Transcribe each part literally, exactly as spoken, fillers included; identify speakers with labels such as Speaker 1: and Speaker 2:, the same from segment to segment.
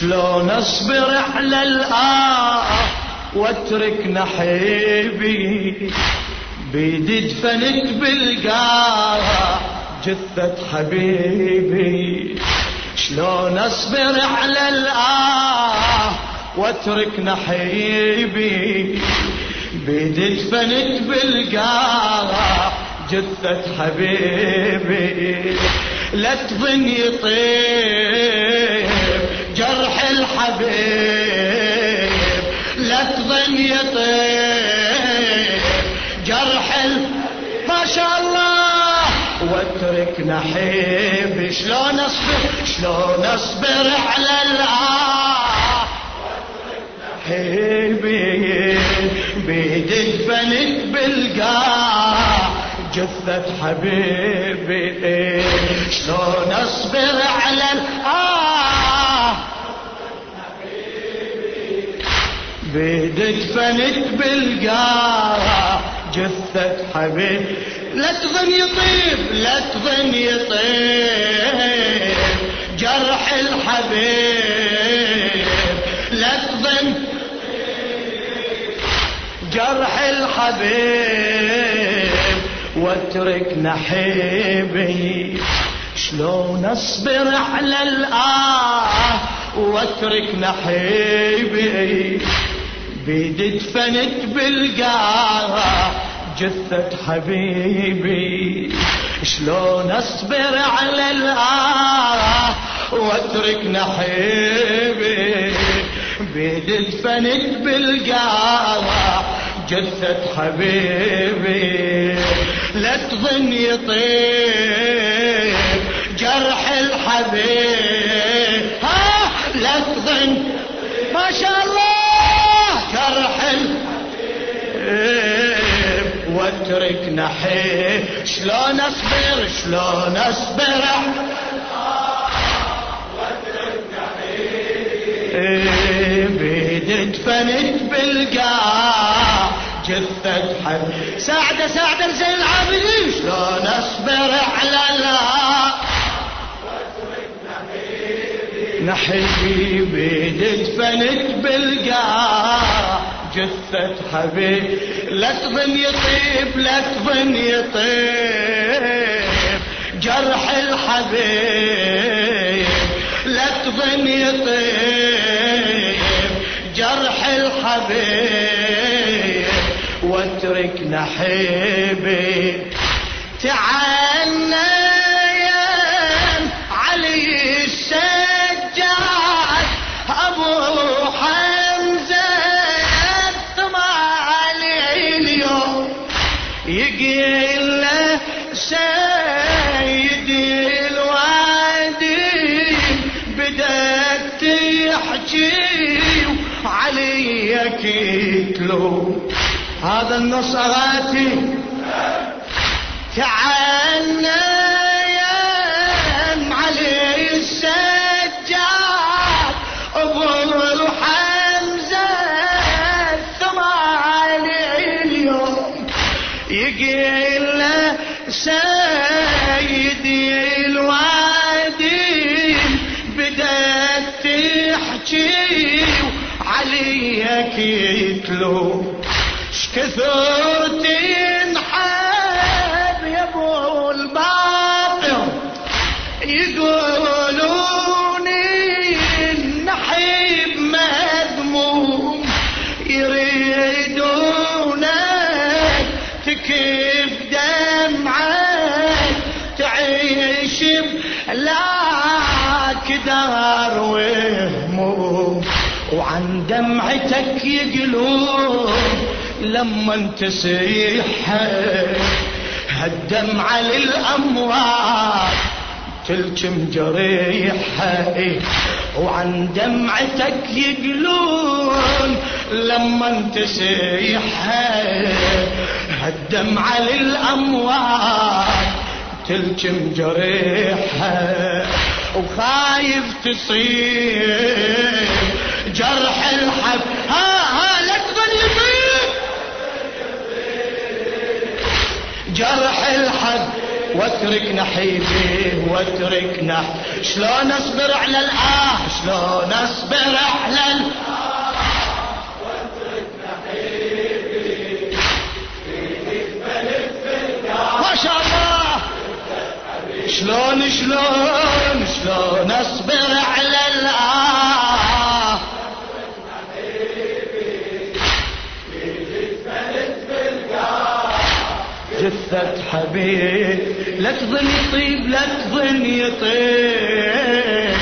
Speaker 1: شلون اصبر على الآه واترك نحيبي بيدي دفنت بالقاع جثة حبيبي. شلون اصبر على الآه واترك نحيبي بيدي دفنت بالقاع جثة حبيبي. لا تظن يطيب جرح الحبيب، لا تظن يطيب جرح ال... ما شاء الله واترك نحيبي. شلون اصبر شلون اصبر على الآه حبيبي بيدي دفنت بالقاع جثة حبيبي. شلون اصبر على الآه بيدي دفنت بالقاع جثة حبيبي. لا تظن يطيب لا تظن يطيب جرح الحبيب، لا تظن جرح الحبيب واترك نحيبي. شلون اصبر على الآه واترك نحيبي بيدي دفنت بالقاع جثة حبيبي. شلون اصبر على الآه واترك نحيبي بيدي دفنت بالقاع جثة حبيبي. لا تظن يطيب جرح الحبيب، ها لا تظن ما شاء الله جرح الحبيب واترك نحيب. شلون اصبر شلون اصبر بيدي دفنت بالقاع جثة حب. ساعدة ساعدة لزين العابدين. شلون اصبر على لا نحيبي بيدي دفنت بالقاع جثة حبيب. لا تظن يطيب لا تظن يطيب جرح الحبيب، لا تظن يطيب جرح الحبيب واترك نحيبي. تعالنا يا علي السجاد ابو حمزة الثمالي اليوم يقيل له سيدي الوادي بدك تحكي عليك يتلو. هذا النص أغاتي. تعالنا يا علي السجاد ابو حمزة الثمالي اليوم يقيل له سيدي الوادي بدك تحكي عليك يتلو. شكثر تنحب يا ابو الباطل يقولوني النحيب مذموم يريدونك تكف دمعك تعيش لا كدار وهموم وعن دمعتك يقلون لما انت سيحة هالدمعة للأموات تلجم جريحة وعن دمعتك يقلون لما انت سيحة هالدمعة للأموات تلجم جريحة وخايف تصيب جرح الحب. ها ها لا تظن يطيب جرح الحب واترك نحيبي واترك نح. شلون اصبر على الآه شلون اصبر على ال... ما شاء الله. شلون شلون شلون اصبر على الآه جثة حبيب. لا تظن يطيب لا تظن يطيب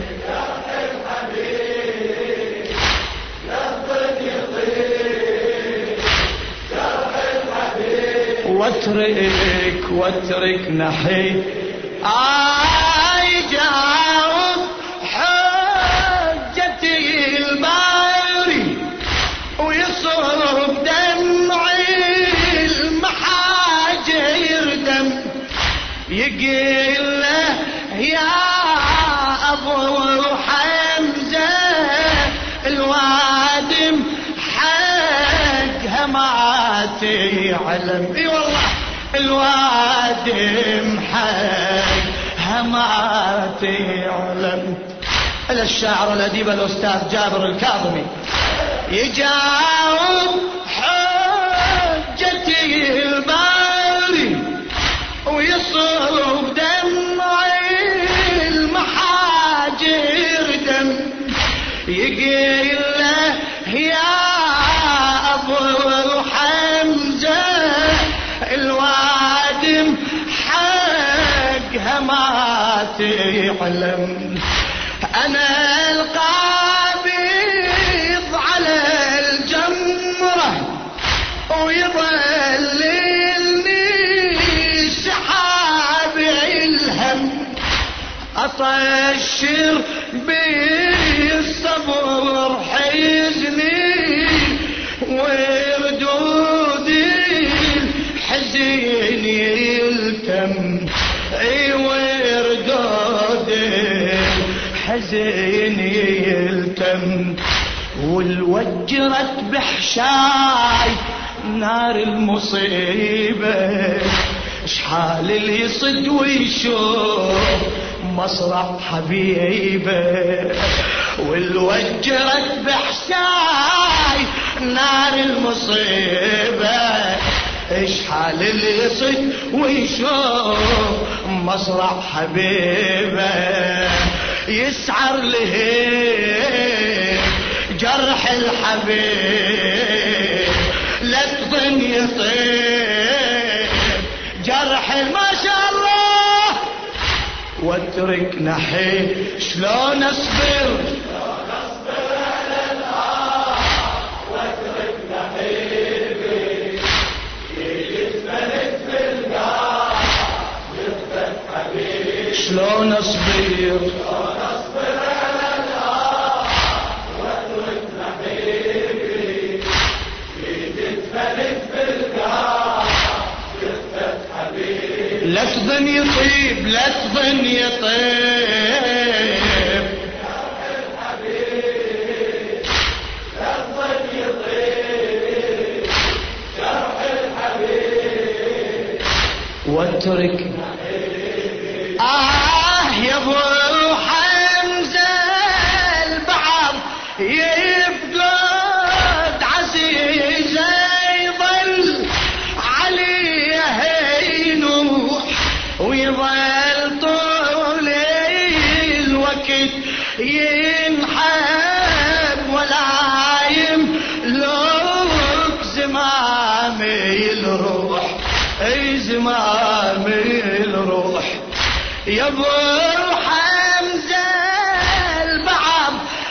Speaker 1: واترك واترك نحيب. آي جاوب حجتي الباري ويصرف دمعي المحاجر دم يقول له يا أبو حمزة الوادم حق هماتي علم. اي والله الوادم حق هماتي علم. إلى الشاعر الأديب الأستاذ جابر الكاظمي يجاوب حجتي الباري ويصرف دمعي المحاجر دم يقول له يا أبو حمزة الوادم حق هماتي علم. أنا القابض على الجمرة ويظللني سحاب الهم أطشر بالصبر حزني وردودي الحزين يلتم. اي وردودي الحزين يلتم والوجرت بحشاي نار المصيبة شحال اللي يصد ويشوف مصرع حبيبه والوجرت بحشاي نار المصيبة اشحال اللي يصد ويشوف مصرع حبيبه يسعر له جرح الحبيب لا تظن يطيب جرح ما شاء الله واترك نحي. شلون اصبر شلون اصبر على الآه واترك نحيبي يجفلت في القاع يثبت حبيبي. شلون اصبر شلون اصبر على الآه واترك نحيبي يجفلت في القاع يثبت حبيبي. لا تظن يطيب لا تظن يطيب لا تظن يطيب جرح الحبيب واترك. آه يا ابو حمزة البعض يفقد عزيزه يظل عليه ينوح ويظل طول الوقت ينحب ولا يملك زمامي الروح اي زمامي الروح. يا ابو حمزة البعض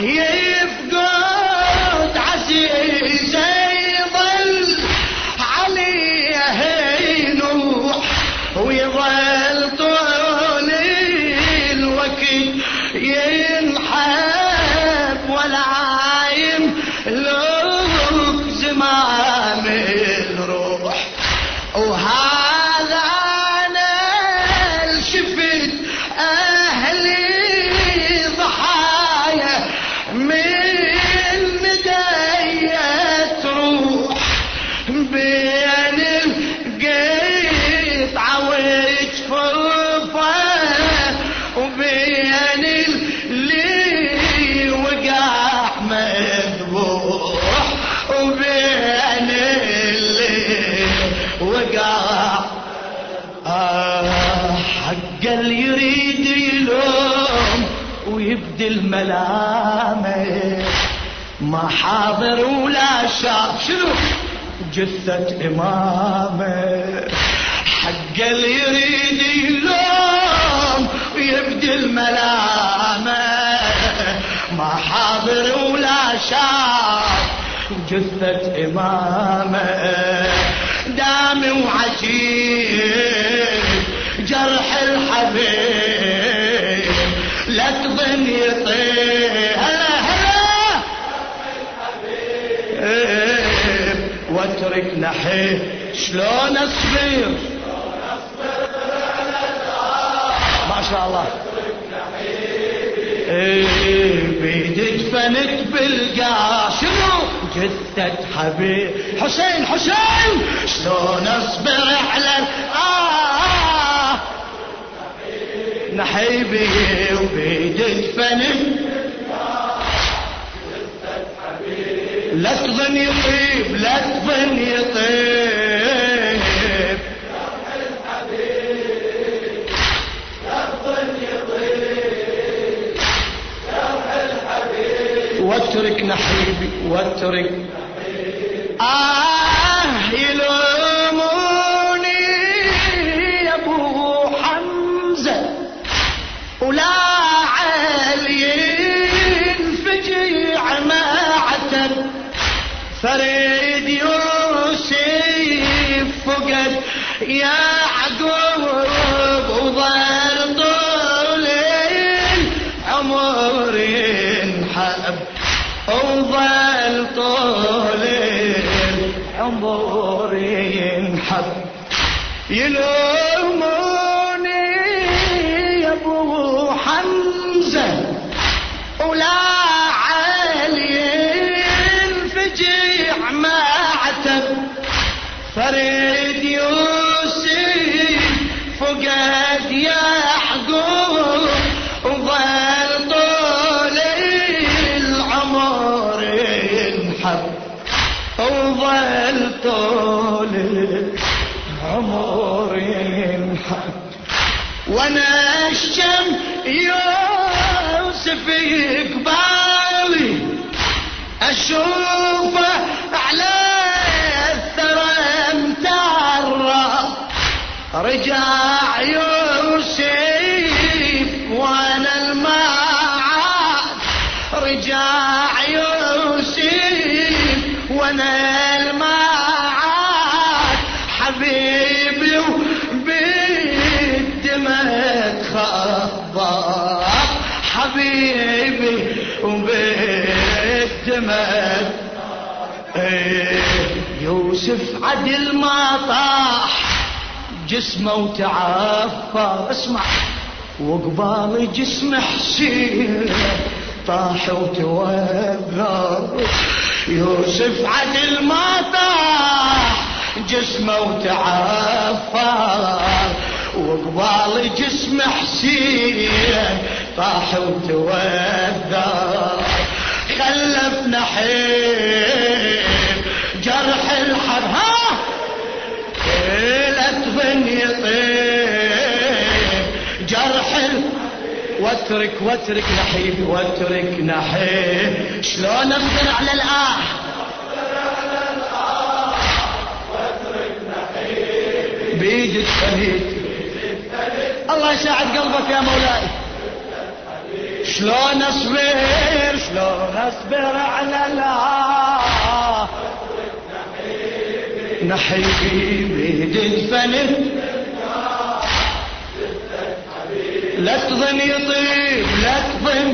Speaker 1: يفقد عزيزه يظل عليه ينوح ويظل طول الوقت ينحب ولا يملك زمام الروح. وهذا انا شفت اهلي ضحايا من ندية روح بين القطعة وجفوفه وبين اللي ويبدي الملامة، ما حاضر ولا شاف شنو جثة إمامه، حق اللي يريد يلوم ويبدي الملامة، ما حاضر ولا شاف جثة إمامه، دامي وعجيب جرح الحبيب، لا تظن يطير هلا هلا واترك نحيب، شلون اصبر ما شاء الله بيد دفنت بالقاع شنو جثة حبيب حسين حسين، شلون اصبر على آه نحيبي وبيد دفنت، لا تظن يطيب لا تظن يطيب واترك نحيبي واترك آه يلوموني يا ابو حمزة ولا عليين فجيع ما عتب، فريد يوسف فقد يعقوب وظل طول العمر ينحب، وظل طول العمر ينحب، يلوموني يا ابو حمزة ولا عليين فجيع ما عتب، فريد يوسف فقد يعقوب وظل طول العمر ينحب، وظل طول العمر ينحب، وانا الشم يوسف يقبالي اشوفه على الثرى متعرى، رجع يوسف وانا المعاد، رجع يوسف وانا المعاد، حبيبي وبالدمك خضر، حبيبي وبالدمك يوسف عدل ما طاح جسمه وتعفر، اسمع وقبال جسم حسين طاح وتوذر، يوسف عدل ما طاح جسمه وتعفر، وقبال جسم حسين طاح وتوذر، خلف نحيب جرح الحب ها لا تظن يطيب جرح ال... واترك واترك نحيب واترك نحيب، شلون اصبر على الآه بيدك فهيد، الله يساعد قلبك يا مولاي، شلون اصبر شلون اصبر على الآه نحيبي بيد دفنت، لا تظن يطيب لا تظن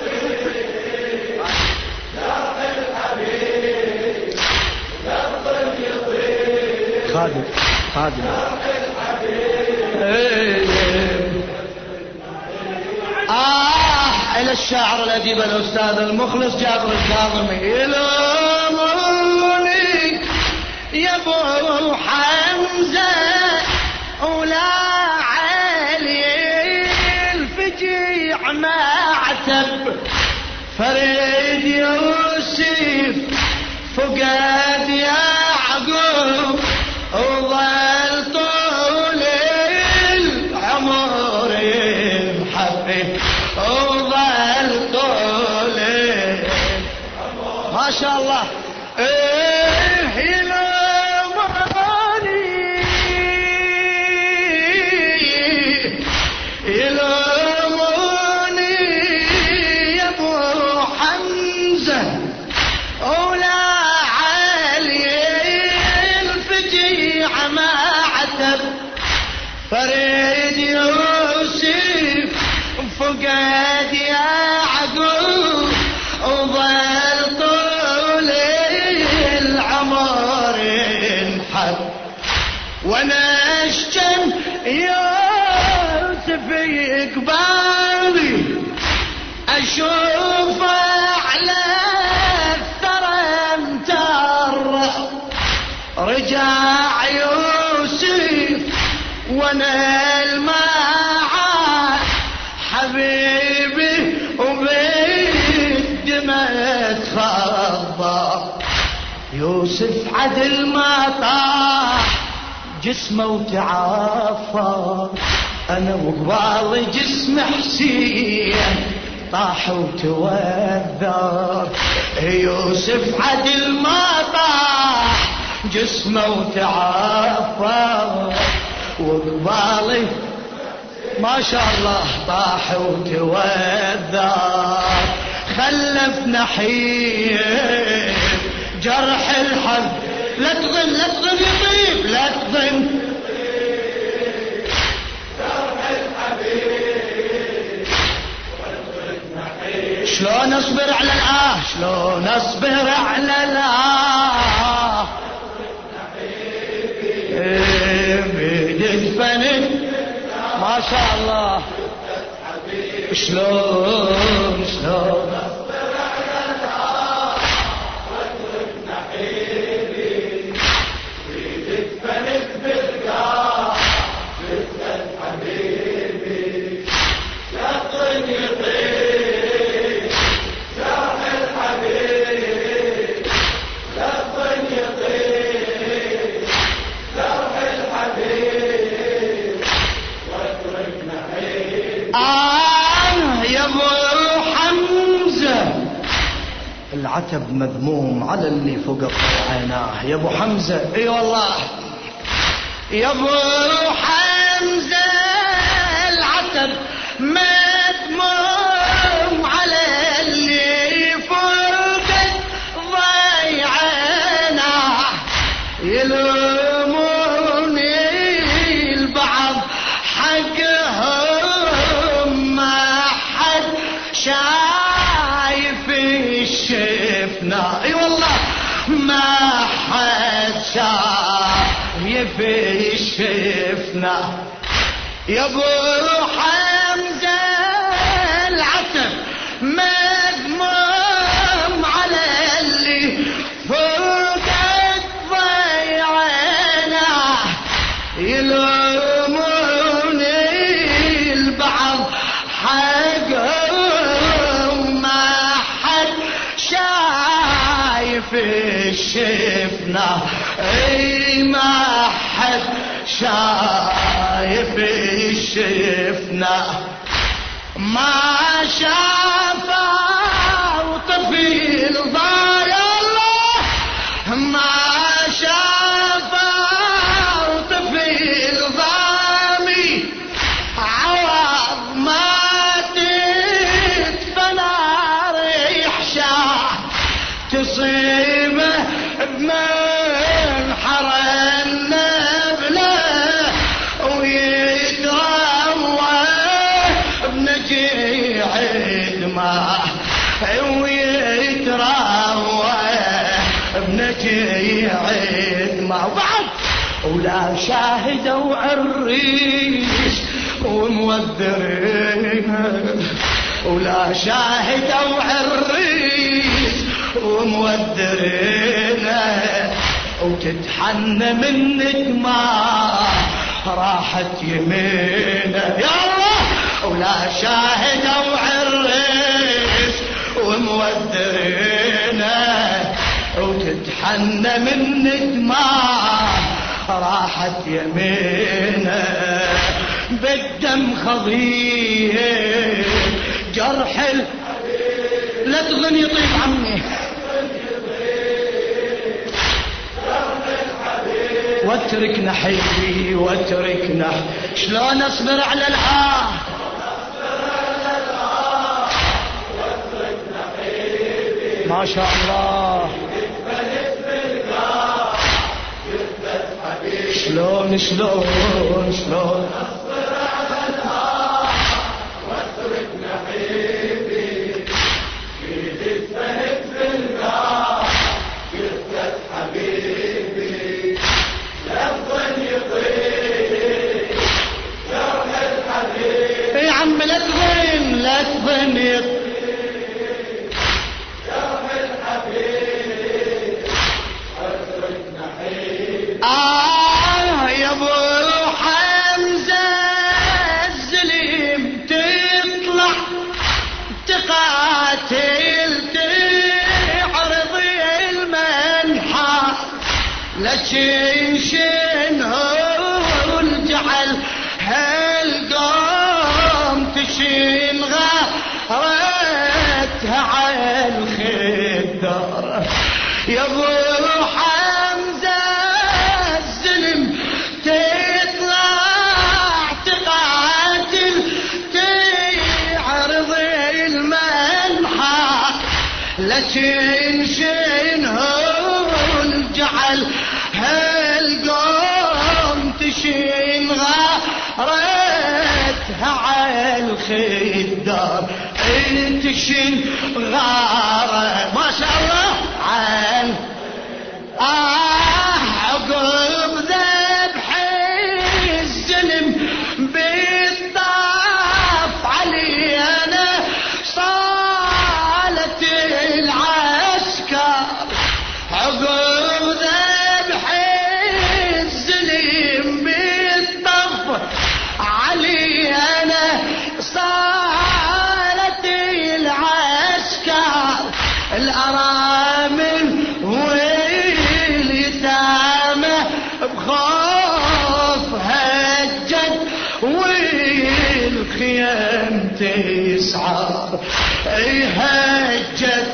Speaker 1: خادم خادم آه إلى الشاعر الأديب الأستاذ المخلص جابر الكاظمي، يلوموني يا ابو حمزة ولا علي الفجيع ما عتب، فريد يوسف فقد يعقوب وظل طول العمر ينحب، وظل شاء الله. ايه يلوموني يلوموني يا ابو حمزة ولا علي الفجيع ما عتب فريد يوسف فقد يعقوب وظل طول العمر ينحب وانا اشجن يوسف يقبالي اشوف على الثرى مترى رجع يوسف وانا المعاد حبيبي وبالدمى تخضى يوسف عدل ما طاح جسمه وتعافى انا وقبالي جسم حسين طاح وتوذر يوسف عدل ما طاح جسمه وتعافى وقبالي ما شاء الله طاح وتوذر خلف نحيف جرح الحظ لا تظن لا تظن يطيب لا تظن جرح الحبيب شلون اصبر على الآه شلون اصبر على الآه بدفنت ما شاء الله شلون شلون العتب مذموم على اللي فوق عيناه يا ابو حمزة اي والله يا ابو حمزة العتب مذموم على اللي فوق عيناه يلوموني البعض حقهم ما حد شايف شفنا اي والله ما حد شايف شفنا يا ابو حمزة العتب مذموم على اللي فوق ضيعنا يلوموني البعض حقهم ما حد شايف شفنا اي ما حد شايف شفنا ما شافوا طفيل ضايع الله ما شافوا طفيل ضامي عوض ما تدفنا ريحشا تصيبه بمن حرن نبله ويتروى بنجيع دماء ويتروى بنجيع دماء وبعد ولا شاهدوا عريس وموذرين ولا شاهدوا عريس ومودرين وتتحنى من دماء راحت يمينه يا الله ولا شاهد او عريس ومودرين وتتحنى من دماء راحت يمينه بالدم خضير جرح ال... لا تظن يطيب عمي واترك نحيبي واترك نح شلون اصبر على الآه ما شاء الله شلون شلون شلون يا عم لا تظن لا تظن آه يا ابو حمزة الزليم تطلع تقاتل تعرض المنحى لكن شنو الجعل هالقوم تشين غارتها على الخدر يا ابو حمزة الزلم تطلع تقاتل تعرض المنحى لكن شنو الجعل هالقوم تشين غارتها على الخدر تشين غارة ما شاء الله عن آه عقب ذبح الزلم بالطاف علي أنا صالة العسكر عقب ذبح الزلم بالطاف علي أنا صالة العسكر الأرامل واليتامى بخوف هجت والخيام تسعر اي هجت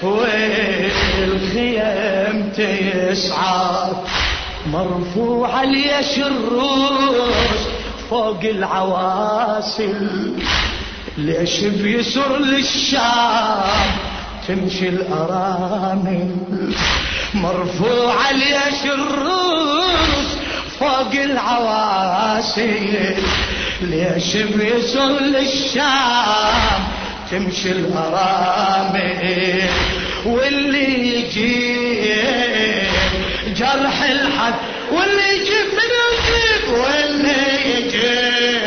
Speaker 1: والخيام تسعر مرفوع اليش الروس فوق العواسل ليش بيسر للشام تمشي الأرامل مرفوع اليش الروس فوق العواسل ليش بيسر للشام تمشي الأرامل واللي يجي جرح الحد واللي يجي من يجيب واللي يجي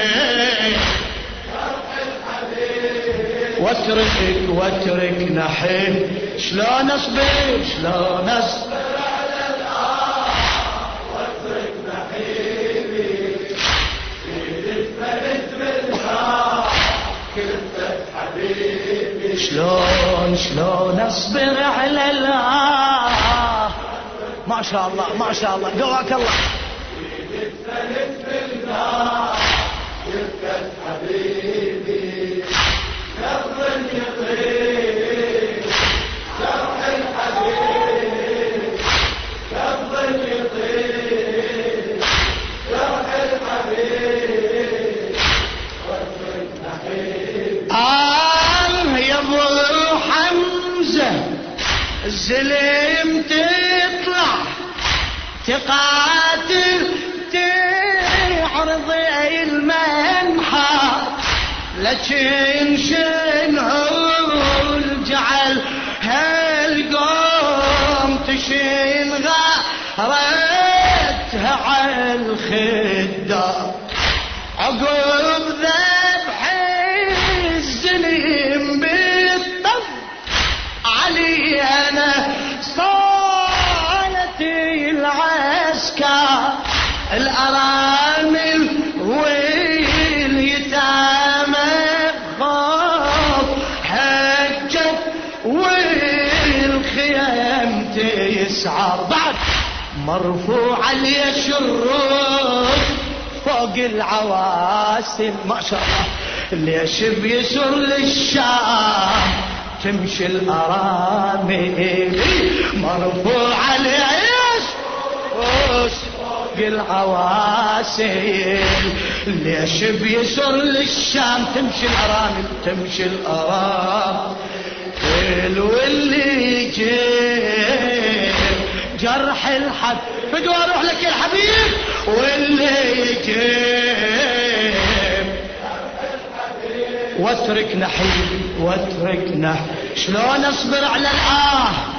Speaker 1: واترك واترك نحيب شلون اصبر شلون اصبر على الآه واترك نحيبي في دفنت بالنار كنت حبيبي شلون شلون اصبر على الآه ما شاء الله ما شاء الله قواك الله في دفنت بالنار كنت حبيبي لفظ يطير جرح الحبيب لفظ يطير جرح الحبيب واترك نحيب آه يا ابو حمزة الزلم تطلع تقاتل تعرض المنحى لكن شنو الجعل هالقوم تشين غارتها على الخدر عقب ذبح الزلم بالطف علي أنا صالة العسكر الأرامل واليتامى بخوف هجت والخيام تسعر بعد مرفوع اليش الروس فوق العواسل ما شاء الله ليش بيسر للشام تمشي الأرامل مرفوع اليش العواسل. ليش بيسر للشام تمشي الأرامل تمشي الأرامل واللي يجيب جرح الحد بدو اروح لك يا الحبيب واللي يجيب واتركنا حبيبي واتركنا. شلون اصبر على الآه